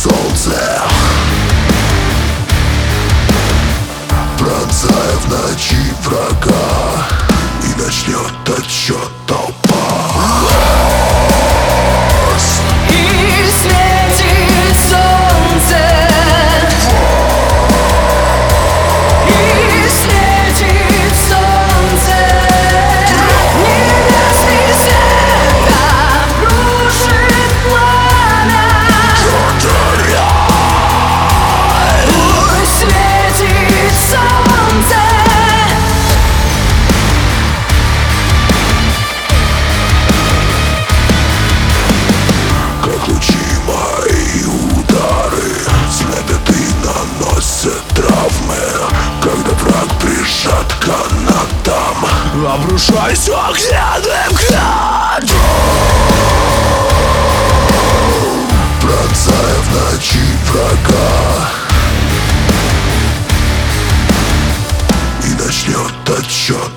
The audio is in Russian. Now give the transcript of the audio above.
солнце, пронзая в ночи врага, и начнет отсчет толпа. И светит солнце, и светит солнце. Небесный свет обрушит пламя. Пусть светит солнце. Как лучи мои удары слепят и наносят травмы, когда враг прижат к канатам. Обрушайся огненным градом, пронзая в ночи врага, и начнет отсчет